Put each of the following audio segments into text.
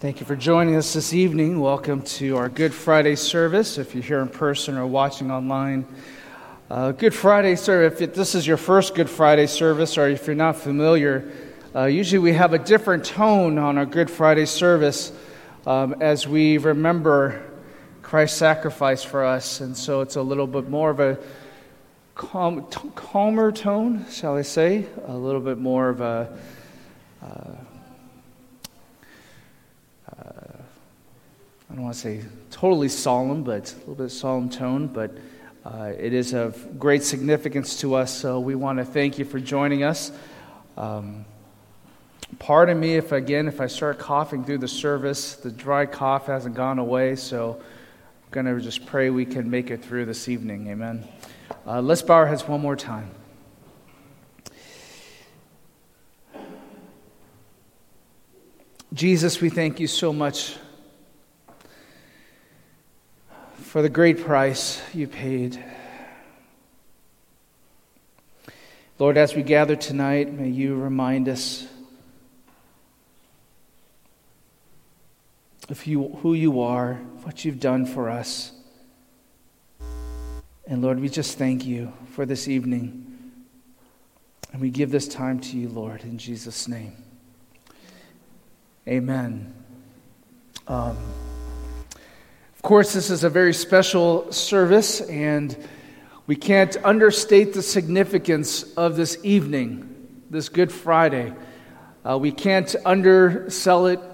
Thank you for joining us this evening. Welcome to our Good Friday service. If you're here in person or watching online, Good Friday service. If this is your first Good Friday service, or if you're not familiar, usually we have a different tone on our Good Friday service as we remember Christ's sacrifice for us, and so it's a little bit more of a calmer tone, shall I say? A little bit more of a I don't want to say totally solemn, but a little bit solemn tone, but it is of great significance to us, so we want to thank you for joining us. Pardon me if I start coughing through the service. The dry cough hasn't gone away, so I'm going to just pray we can make it through this evening. Amen. Let's bow our heads one more time. Jesus, we thank you so much for the great price you paid. Lord, as we gather tonight, may you remind us of who you are, what you've done for us. And Lord, we just thank you for this evening. And we give this time to you, Lord, in Jesus' name. Amen. Of course, this is a very special service, and we can't understate the significance of this evening, this Good Friday. We can't undersell it,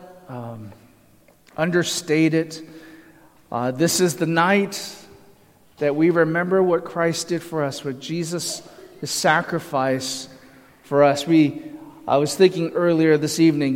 understate it. This is the night that we remember what Christ did for us, what Jesus, his sacrifice for us. I was thinking earlier this evening,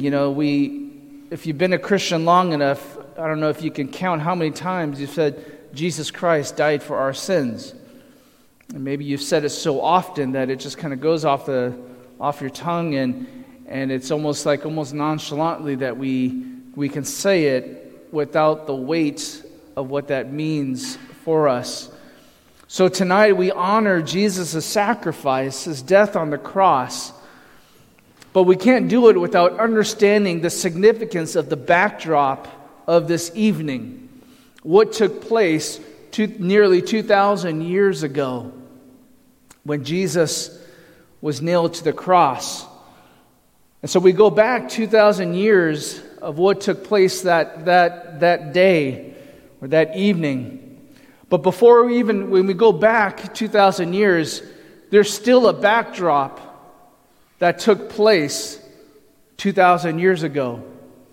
if you've been a Christian long enough, I don't know if you can count how many times you've said Jesus Christ died for our sins. And maybe you've said it so often that it just kind of goes off your tongue, and it's almost nonchalantly that we can say it without the weight of what that means for us. So tonight we honor Jesus' sacrifice, his death on the cross. But we can't do it without understanding the significance of the backdrop of this evening. What took place nearly 2,000 years ago when Jesus was nailed to the cross. And so we go back 2,000 years of what took place that day or that evening. But when we go back 2,000 years, there's still a backdrop that took place 2,000 years ago.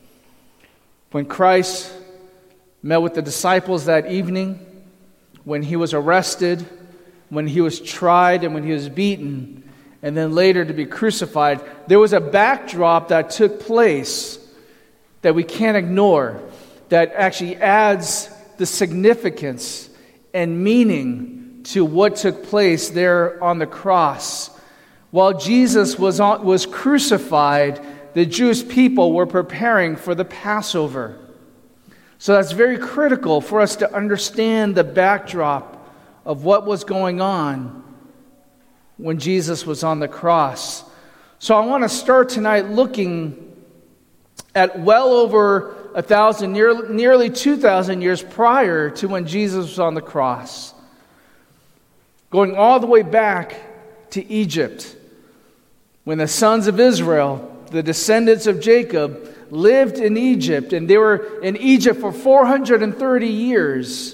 When Christ met with the disciples that evening, when he was arrested, when he was tried, and when he was beaten, and then later to be crucified, there was a backdrop that took place that we can't ignore, that actually adds the significance and meaning to what took place there on the cross. While Jesus was crucified, the Jewish people were preparing for the Passover. So that's very critical for us to understand the backdrop of what was going on when Jesus was on the cross. So I want to start tonight looking at well over 1,000, nearly 2,000 years prior to when Jesus was on the cross. Going all the way back to Egypt, when the sons of Israel, the descendants of Jacob, lived in Egypt, and they were in Egypt for 430 years.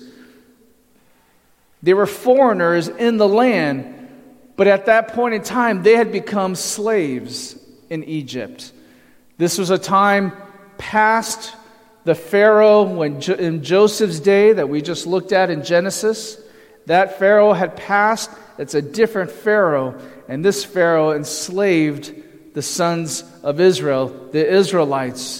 They were foreigners in the land, but at that point in time, they had become slaves in Egypt. This was a time past the Pharaoh in Joseph's day that we just looked at in Genesis. That Pharaoh had passed. It's a different Pharaoh, and this Pharaoh enslaved the sons of Israel, the Israelites.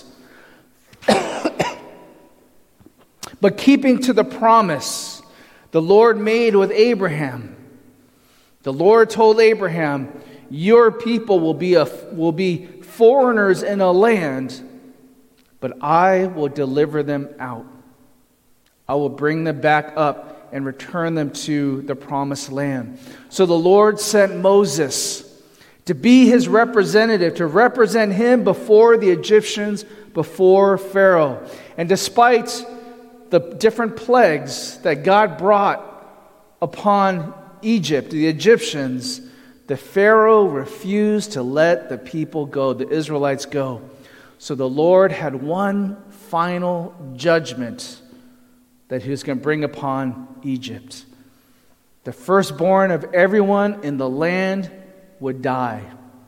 But keeping to the promise the Lord made with Abraham, the Lord told Abraham, your people will be foreigners in a land, but I will deliver them out. I will bring them back up and return them to the promised land. So the Lord sent Moses to be his representative, to represent him before the Egyptians, before Pharaoh. And despite the different plagues that God brought upon Egypt, the Egyptians, the Pharaoh refused to let the people go, the Israelites go. So the Lord had one final judgment that he was going to bring upon Egypt. The firstborn of everyone in the land would die.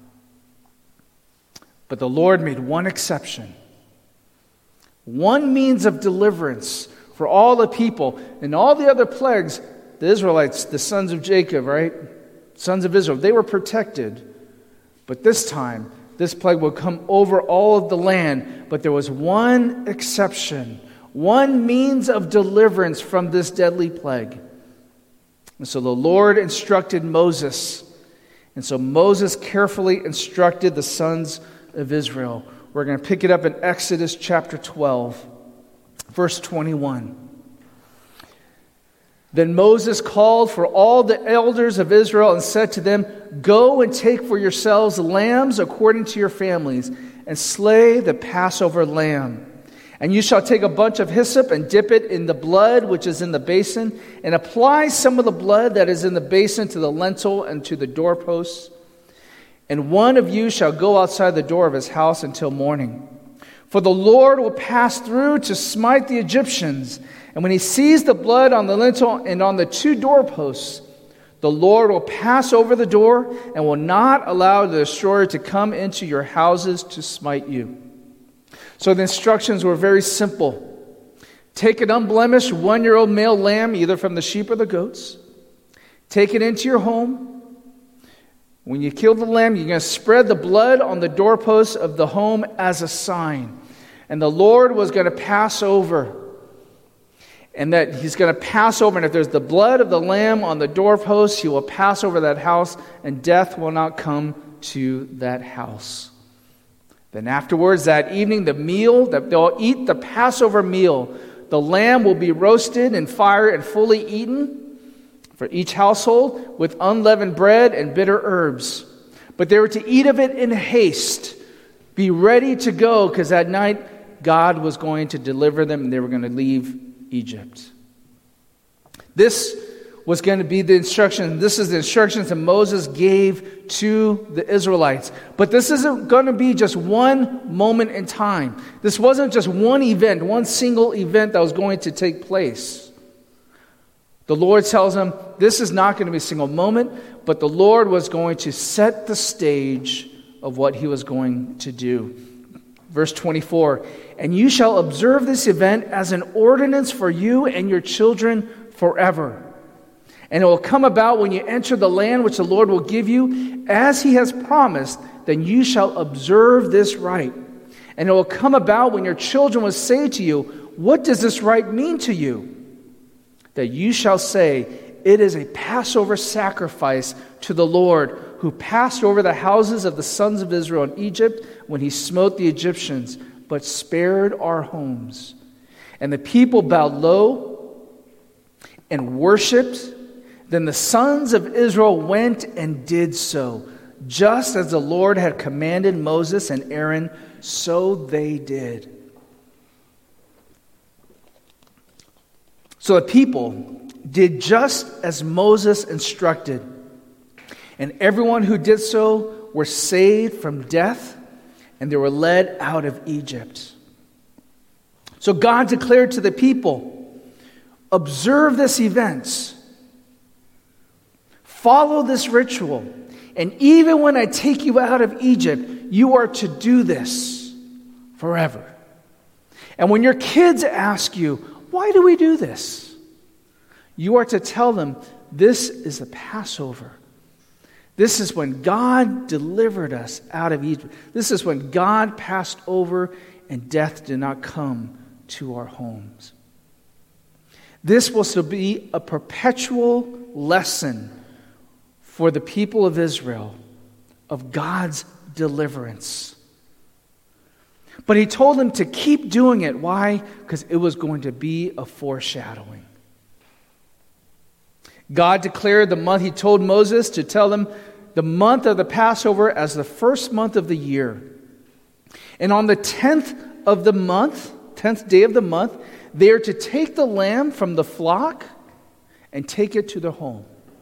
But the Lord made one exception. One means of deliverance for all the people. And all the other plagues, the Israelites, the sons of Jacob, right? Sons of Israel, they were protected. But this time, this plague would come over all of the land. But there was one exception, one means of deliverance from this deadly plague. And so the Lord instructed Moses. And so Moses carefully instructed the sons of Israel. We're going to pick it up in Exodus chapter 12, verse 21. Then Moses called for all the elders of Israel and said to them, "Go and take for yourselves lambs according to your families, and slay the Passover lamb. And you shall take a bunch of hyssop and dip it in the blood which is in the basin, and apply some of the blood that is in the basin to the lintel and to the doorposts. And one of you shall go outside the door of his house until morning. For the Lord will pass through to smite the Egyptians. And when he sees the blood on the lintel and on the two doorposts, the Lord will pass over the door and will not allow the destroyer to come into your houses to smite you." So the instructions were very simple. Take an unblemished 1-year-old male lamb, either from the sheep or the goats. Take it into your home. When you kill the lamb, you're going to spread the blood on the doorposts of the home as a sign. And the Lord was going to pass over. And that he's going to pass over. And if there's the blood of the lamb on the doorposts, he will pass over that house, and death will not come to that house. Then afterwards, that evening, the meal, that they'll eat the Passover meal. The lamb will be roasted in fire and fully eaten for each household with unleavened bread and bitter herbs. But they were to eat of it in haste. Be ready to go, because that night God was going to deliver them and they were going to leave Egypt. This was going to be the instruction. This is the instructions that Moses gave to the Israelites. But this isn't going to be just one moment in time. This wasn't just one event, one single event that was going to take place. The Lord tells them this is not going to be a single moment, but the Lord was going to set the stage of what he was going to do. Verse 24, "And you shall observe this event as an ordinance for you and your children forever. And it will come about when you enter the land which the Lord will give you, as he has promised, then you shall observe this rite. And it will come about when your children will say to you, 'What does this rite mean to you?' That you shall say, 'It is a Passover sacrifice to the Lord, who passed over the houses of the sons of Israel in Egypt when he smote the Egyptians, but spared our homes.' And the people bowed low and worshipped. Then the sons of Israel went and did so, just as the Lord had commanded Moses and Aaron, so they did." So the people did just as Moses instructed, and everyone who did so were saved from death, and they were led out of Egypt. So God declared to the people, "Observe this event. Follow this ritual. And even when I take you out of Egypt, you are to do this forever. And when your kids ask you, 'Why do we do this?' you are to tell them, 'This is the Passover. This is when God delivered us out of Egypt. This is when God passed over and death did not come to our homes.'" This was to be a perpetual lesson for the people of Israel of God's deliverance. But he told them to keep doing it. Why? Because it was going to be a foreshadowing. God declared the month. He told Moses to tell them the month of the Passover as the first month of the year. And on the 10th of the month, 10th day of the month, they are to take the lamb from the flock and take it to their home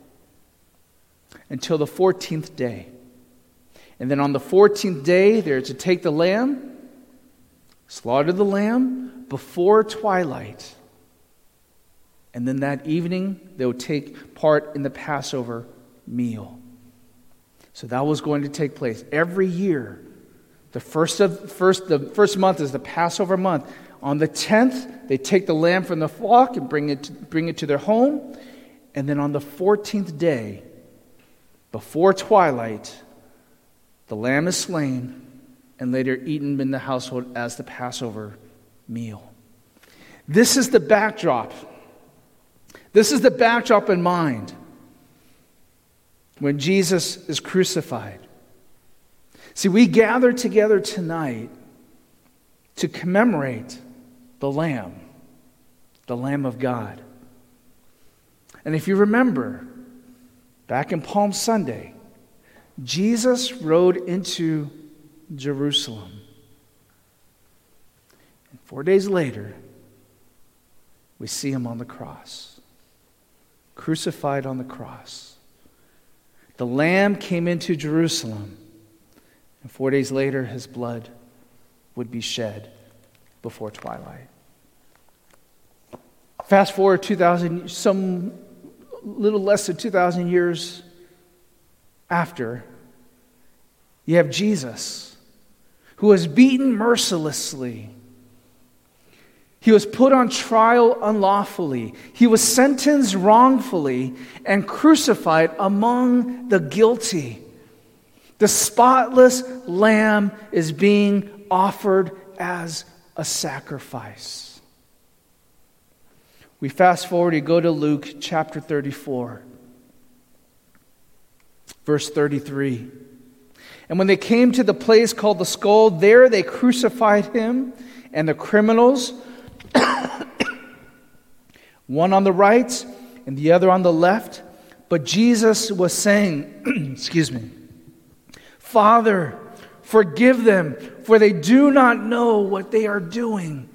until the 14th day. And then on the 14th day, they're to take the lamb, slaughter the lamb before twilight. And then that evening, they would take part in the Passover meal. So that was going to take place every year. The first month is the Passover month. On the 10th, they take the lamb from the flock and bring it to their home. And then on the 14th day, before twilight, the lamb is slain and later eaten in the household as the Passover meal. This is the backdrop. This is the backdrop in mind when Jesus is crucified. See, we gather together tonight to commemorate the Lamb of God. And if you remember, back in Palm Sunday, Jesus rode into Jerusalem. And 4 days later, we see him on the cross, crucified on the cross. The Lamb came into Jerusalem, and 4 days later, his blood would be shed before twilight. Fast forward 2,000, some little less than 2,000 years after, you have Jesus, who was beaten mercilessly. He was put on trial unlawfully. He was sentenced wrongfully and crucified among the guilty. The spotless lamb is being offered as a sacrifice. We fast forward, you go to Luke chapter 34, verse 33. And when they came to the place called the Skull, there they crucified him and the criminals, one on the right and the other on the left. But Jesus was saying, Father, forgive them, for they do not know what they are doing.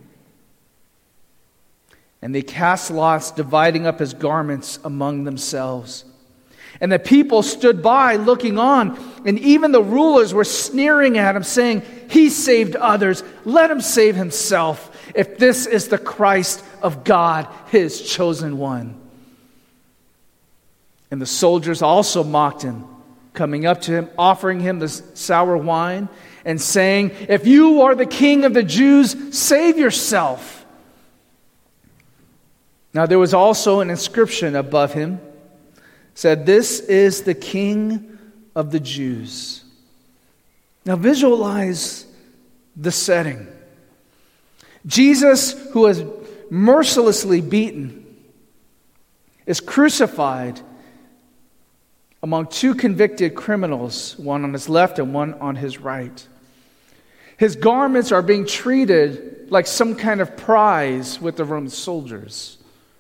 And they cast lots, dividing up his garments among themselves. And the people stood by looking on, and even the rulers were sneering at him, saying, He saved others, let him save himself, if this is the Christ of God, his chosen one. And the soldiers also mocked him, coming up to him, offering him the sour wine, and saying, If you are the king of the Jews, save yourself. Now there was also an inscription above him, said, This is the King of the Jews. Now visualize the setting. Jesus, who was mercilessly beaten, is crucified among two convicted criminals, one on his left and one on his right. His garments are being treated like some kind of prize with the Roman soldiers.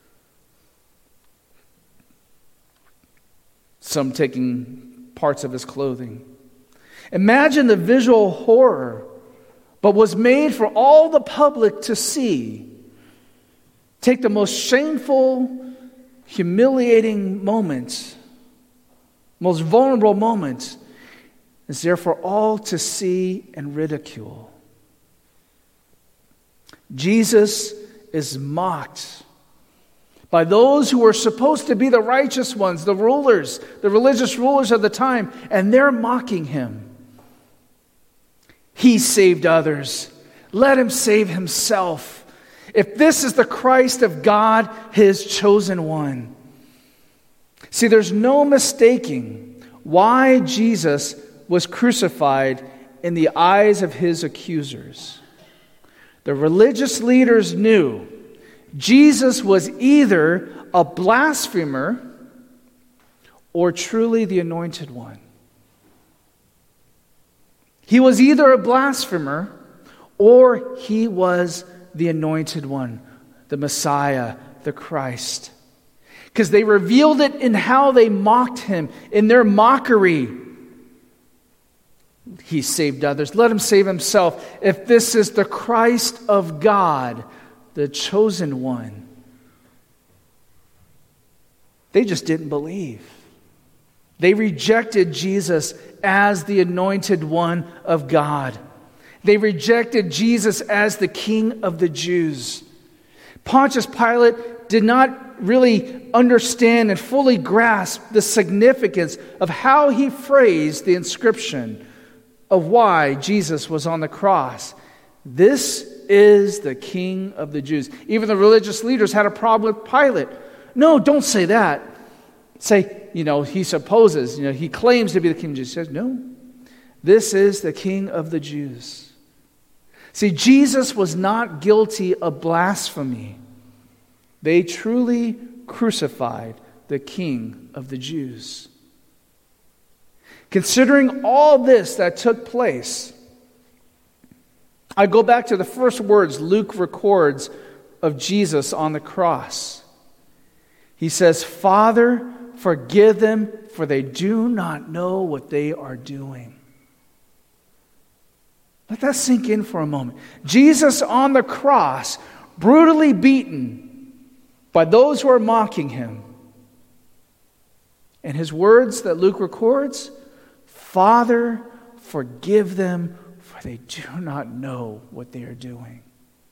Some taking parts of his clothing. Imagine the visual horror, but was made for all the public to see. Take the most shameful, humiliating moment, most vulnerable moment, is there for all to see and ridicule. Jesus is mocked by those who were supposed to be the righteous ones, the rulers, the religious rulers of the time, and they're mocking him. He saved others. Let him save himself. If this is the Christ of God, his chosen one. See, there's no mistaking why Jesus was crucified in the eyes of his accusers. The religious leaders knew Jesus was either a blasphemer or truly the anointed one. He was either a blasphemer or he was the anointed one, the Messiah, the Christ. Because they revealed it in how they mocked him, in their mockery. He saved others. Let him save himself. If this is the Christ of God, the chosen one. They just didn't believe. They rejected Jesus as the anointed one of God. They rejected Jesus as the King of the Jews. Pontius Pilate did not really understand and fully grasp the significance of how he phrased the inscription of why Jesus was on the cross. This is the King of the Jews. Even the religious leaders had a problem with Pilate. No, don't say that. Say, he supposes, he claims to be the King of the Jews. He says, no, this is the King of the Jews. See, Jesus was not guilty of blasphemy. They truly crucified the King of the Jews. Considering all this that took place, I go back to the first words Luke records of Jesus on the cross. He says, Father, forgive them, for they do not know what they are doing. Let that sink in for a moment. Jesus on the cross, brutally beaten by those who are mocking him. And his words that Luke records, Father, forgive them, for they do not know what they are doing.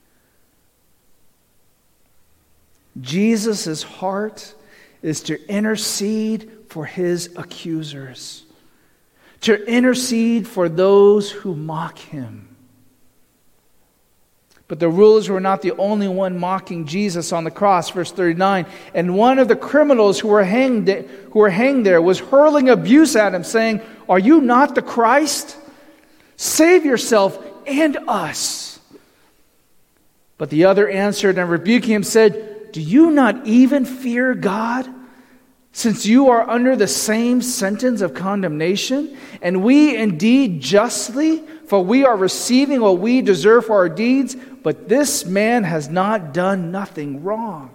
Jesus' heart is to intercede for his accusers, to intercede for those who mock him. But the rulers were not the only one mocking Jesus on the cross. Verse 39, and one of the criminals who were hanged there was hurling abuse at him, saying, Are you not the Christ? Save yourself and us. But the other answered and rebuking him said, Do you not even fear God, since you are under the same sentence of condemnation? And we indeed justly, for we are receiving what we deserve for our deeds, but this man has not done nothing wrong.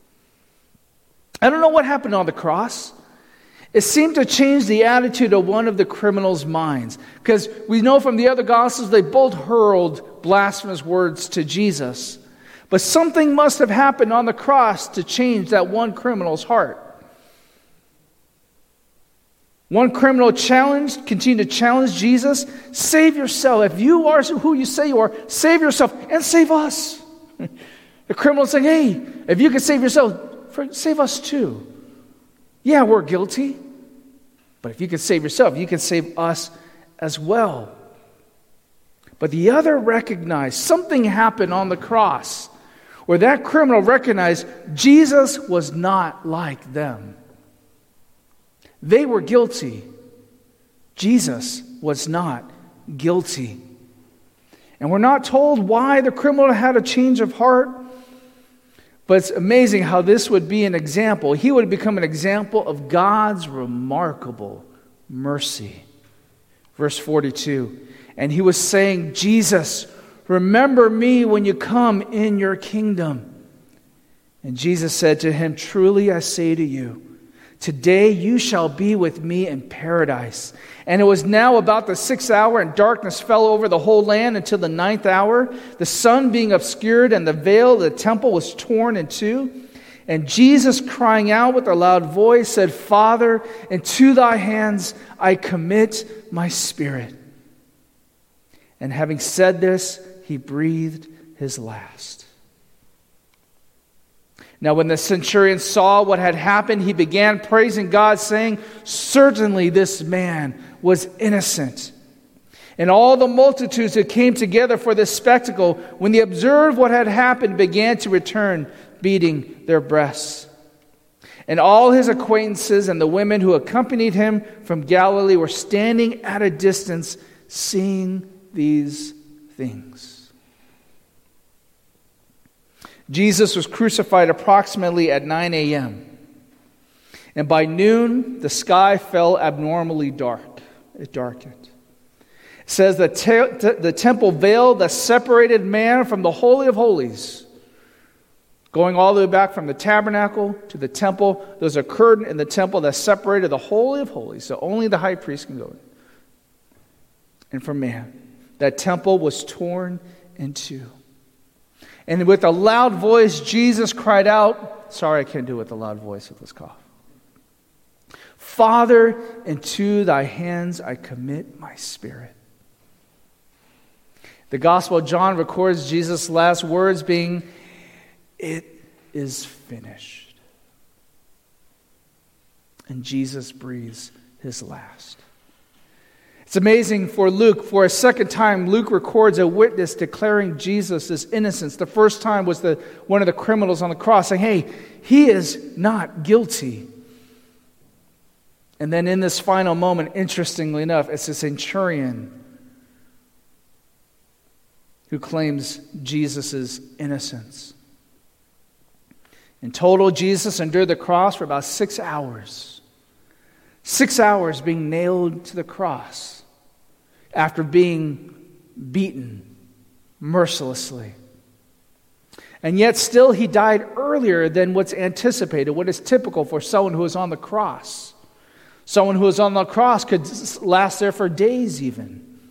I don't know what happened on the cross. It seemed to change the attitude of one of the criminals' minds. Because we know from the other Gospels, they both hurled blasphemous words to Jesus. But something must have happened on the cross to change that one criminal's heart. One criminal continued to challenge Jesus. Save yourself. If you are who you say you are, save yourself and save us. The criminal is saying, hey, if you can save yourself, save us too. Yeah, we're guilty. But if you can save yourself, you can save us as well. But the other recognized something happened on the cross where that criminal recognized Jesus was not like them. They were guilty. Jesus was not guilty. And we're not told why the criminal had a change of heart. But it's amazing how this would be an example. He would become an example of God's remarkable mercy. Verse 42. And he was saying, Jesus, remember me when you come in your kingdom. And Jesus said to him, Truly I say to you, today you shall be with me in paradise. And it was now about the 6th hour, and darkness fell over the whole land until the 9th hour, the sun being obscured, and the veil of the temple was torn in two. And Jesus, crying out with a loud voice, said, Father, into thy hands I commit my spirit. And having said this, he breathed his last. Now when the centurion saw what had happened, he began praising God, saying, Certainly this man was innocent. And all the multitudes who came together for this spectacle, when they observed what had happened, began to return, beating their breasts. And all his acquaintances and the women who accompanied him from Galilee were standing at a distance, seeing these things. Jesus was crucified approximately at 9 a.m. And by noon, the sky fell abnormally dark. It darkened. It says that the temple veil that separated man from the Holy of Holies, going all the way back from the tabernacle to the temple, there's a curtain in the temple that separated the Holy of Holies, so only the high priest can go in. and for man. That temple was torn in two. And with a loud voice, Jesus cried out, sorry, I can't do it with a loud voice with this cough. Father, into thy hands I commit my spirit. The Gospel of John records Jesus' last words being, it is finished. And Jesus breathes his last. It's amazing for Luke. For a second time, Luke records a witness declaring Jesus' innocence. The first time was one of the criminals on the cross saying, hey, he is not guilty. And then in this final moment, interestingly enough, it's the centurion who claims Jesus' innocence. In total, Jesus endured the cross for about 6 hours. 6 hours being nailed to the cross after being beaten mercilessly. And yet still he died earlier than what's anticipated, what is typical for someone who is on the cross. Someone who is on the cross could last there for days even.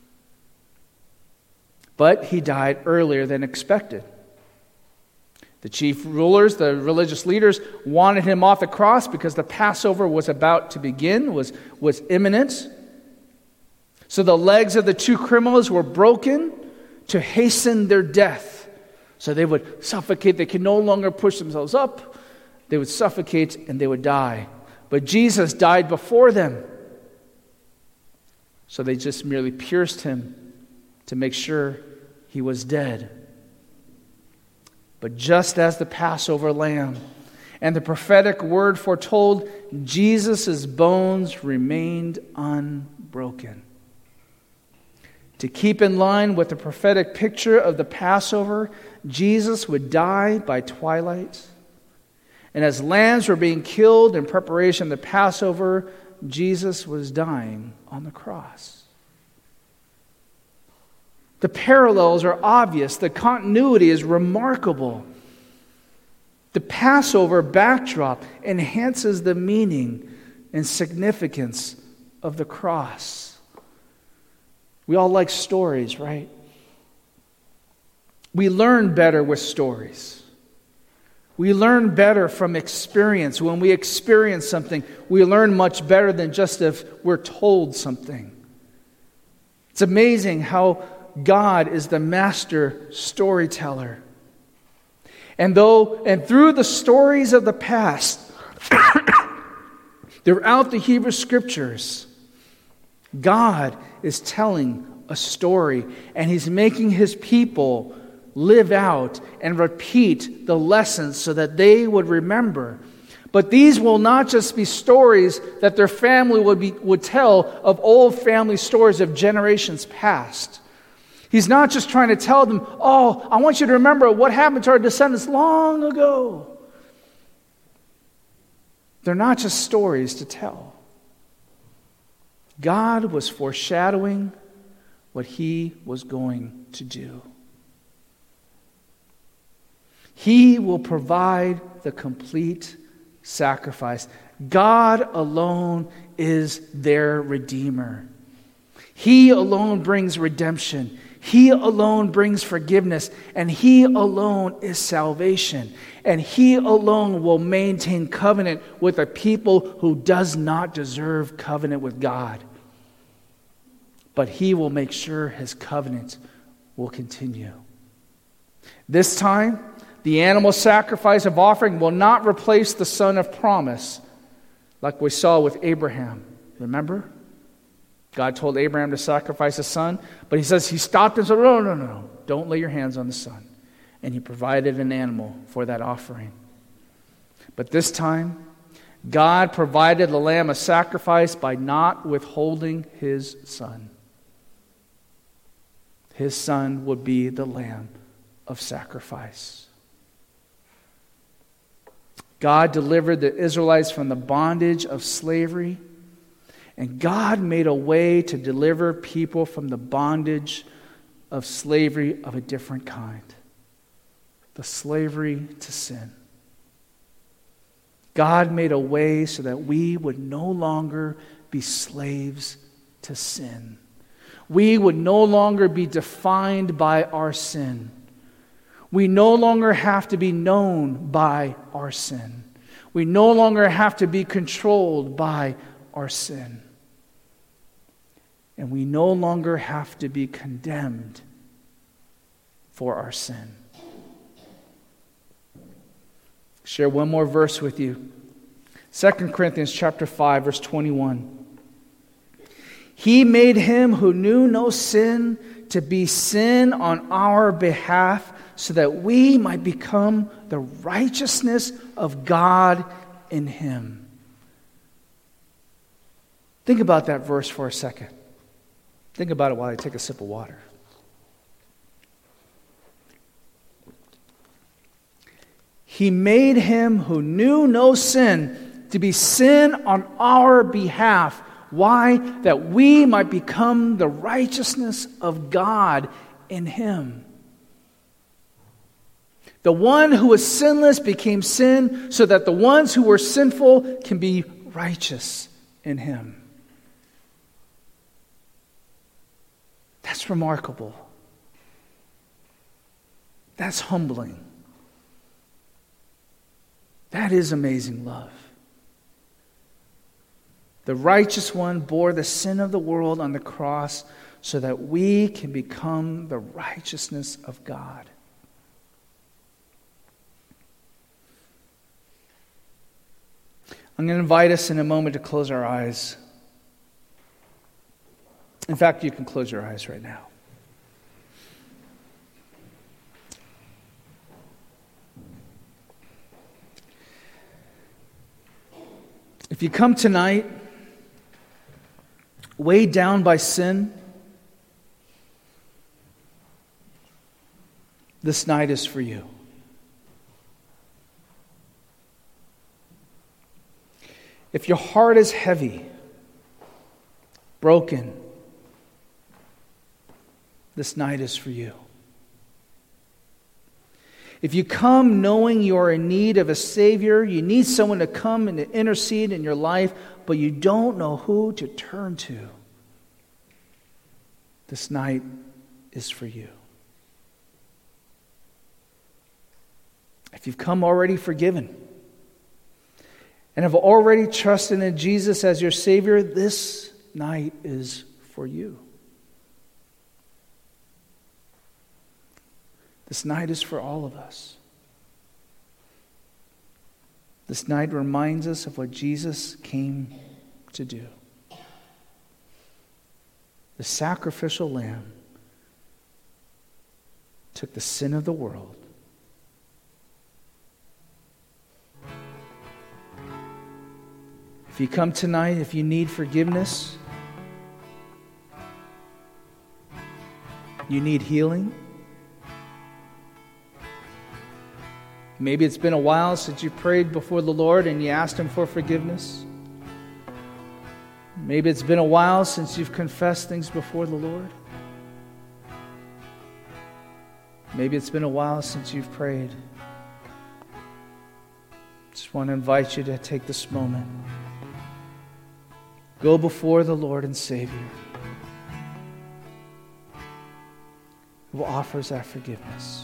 But he died earlier than expected. The chief rulers, the religious leaders, wanted him off the cross because the Passover was about to begin, was imminent. So the legs of the two criminals were broken to hasten their death. So they would suffocate. They could no longer push themselves up. They would suffocate and they would die. But Jesus died before them. So they just merely pierced him to make sure he was dead. But just as the Passover lamb and the prophetic word foretold, Jesus' bones remained unbroken. To keep in line with the prophetic picture of the Passover, Jesus would die by twilight. And as lambs were being killed in preparation of the Passover, Jesus was dying on the cross. The parallels are obvious. The continuity is remarkable. The Passover backdrop enhances the meaning and significance of the cross. We all like stories, right? We learn better with stories. We learn better from experience. When we experience something, we learn much better than just if we're told something. It's amazing how God is the master storyteller. And through the stories of the past, throughout the Hebrew Scriptures, God is telling a story, and He's making His people live out and repeat the lessons so that they would remember. But these will not just be stories that their family would tell of old family stories of generations past. He's not just trying to tell them, oh, I want you to remember what happened to our descendants long ago. They're not just stories to tell. God was foreshadowing what He was going to do. He will provide the complete sacrifice. God alone is their Redeemer. He alone brings redemption. He alone brings forgiveness. And He alone is salvation. And He alone will maintain covenant with a people who does not deserve covenant with God. But He will make sure His covenant will continue. This time, the animal sacrifice of offering will not replace the son of promise, like we saw with Abraham. Remember? God told Abraham to sacrifice his son, but He stopped and said, no, don't lay your hands on the son. And He provided an animal for that offering. But this time, God provided the lamb a sacrifice by not withholding His son. His son would be the lamb of sacrifice. God delivered the Israelites from the bondage of slavery, and God made a way to deliver people from the bondage of slavery of a different kind. The slavery to sin. God made a way so that we would no longer be slaves to sin. We would no longer be defined by our sin. We no longer have to be known by our sin. We no longer have to be controlled by our sin. And we no longer have to be condemned for our sin. Share one more verse with you. 2 Corinthians chapter 5, verse 21. He made him who knew no sin to be sin on our behalf, so that we might become the righteousness of God in him. Think about that verse for a second. Think about it while I take a sip of water. He made him who knew no sin to be sin on our behalf. Why? That we might become the righteousness of God in him. The one who was sinless became sin so that the ones who were sinful can be righteous in him. That's remarkable. That's humbling. That is amazing love. The righteous one bore the sin of the world on the cross so that we can become the righteousness of God. I'm going to invite us in a moment to close our eyes. In fact, you can close your eyes right now. If you come tonight weighed down by sin, this night is for you. If your heart is heavy, broken, this night is for you. If you come knowing you are in need of a Savior, you need someone to come and to intercede in your life, but you don't know who to turn to, this night is for you. If you've come already forgiven and have already trusted in Jesus as your Savior, this night is for you. This night is for all of us. This night reminds us of what Jesus came to do. The sacrificial lamb took the sin of the world. If you come tonight, if you need forgiveness, you need healing, maybe it's been a while since you prayed before the Lord and you asked Him for forgiveness. Maybe it's been a while since you've confessed things before the Lord. Maybe it's been a while since you've prayed. Just want to invite you to take this moment. Go before the Lord and Savior, who offers that forgiveness.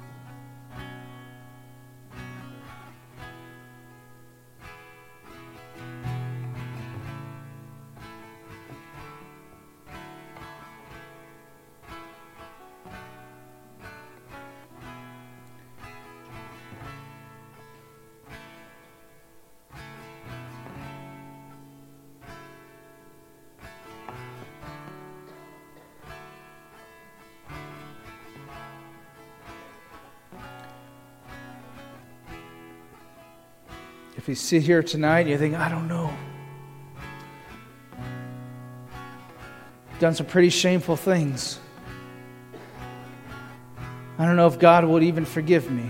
If you sit here tonight and you think, I don't know, done some pretty shameful things. I don't know if God would even forgive me.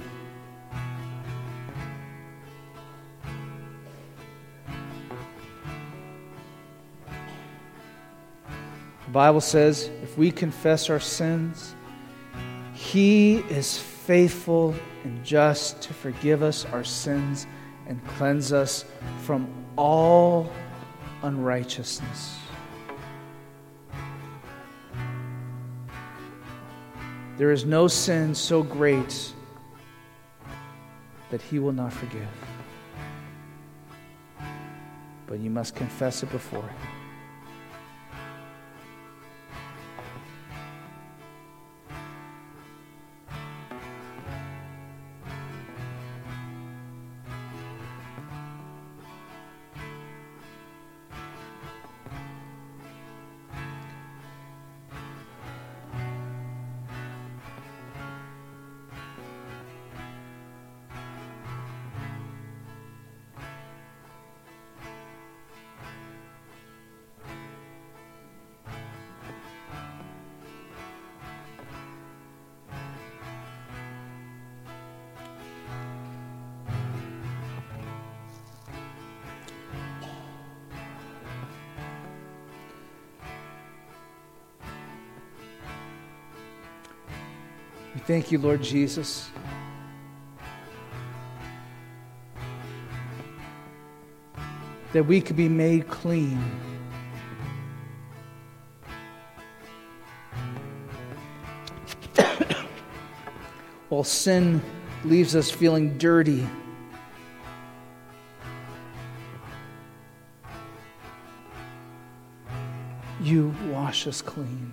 The Bible says, if we confess our sins, He is faithful and just to forgive us our sins and cleanse us from all unrighteousness. There is no sin so great that He will not forgive. But you must confess it before Him. We thank you, Lord Jesus, that we could be made clean. While sin leaves us feeling dirty, you wash us clean.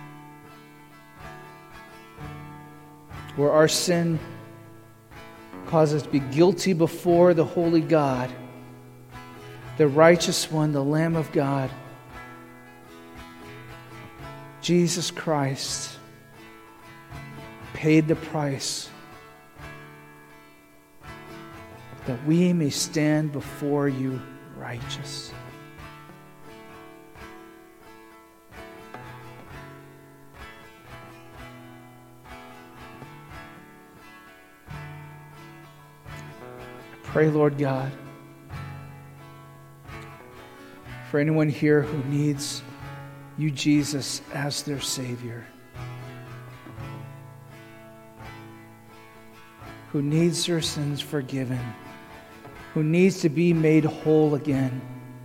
Where our sin causes us to be guilty before the holy God, the righteous one, the Lamb of God, Jesus Christ, paid the price that we may stand before you righteous. Pray, Lord God, for anyone here who needs you, Jesus, as their Savior, who needs their sins forgiven, who needs to be made whole again.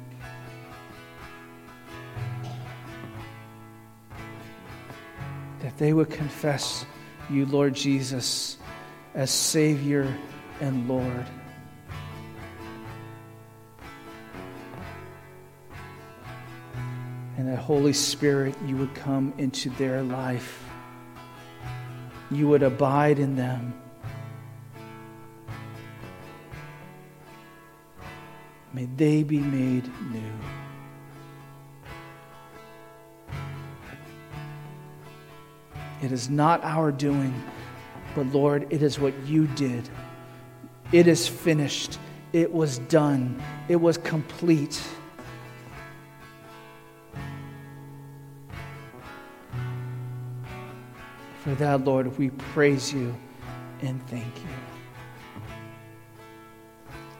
That they would confess you, Lord Jesus, as Savior and Lord. And that Holy Spirit, you would come into their life. You would abide in them. May they be made new. It is not our doing, but Lord, it is what you did. It is finished. It was done. It was complete. For that, Lord, we praise you and thank you.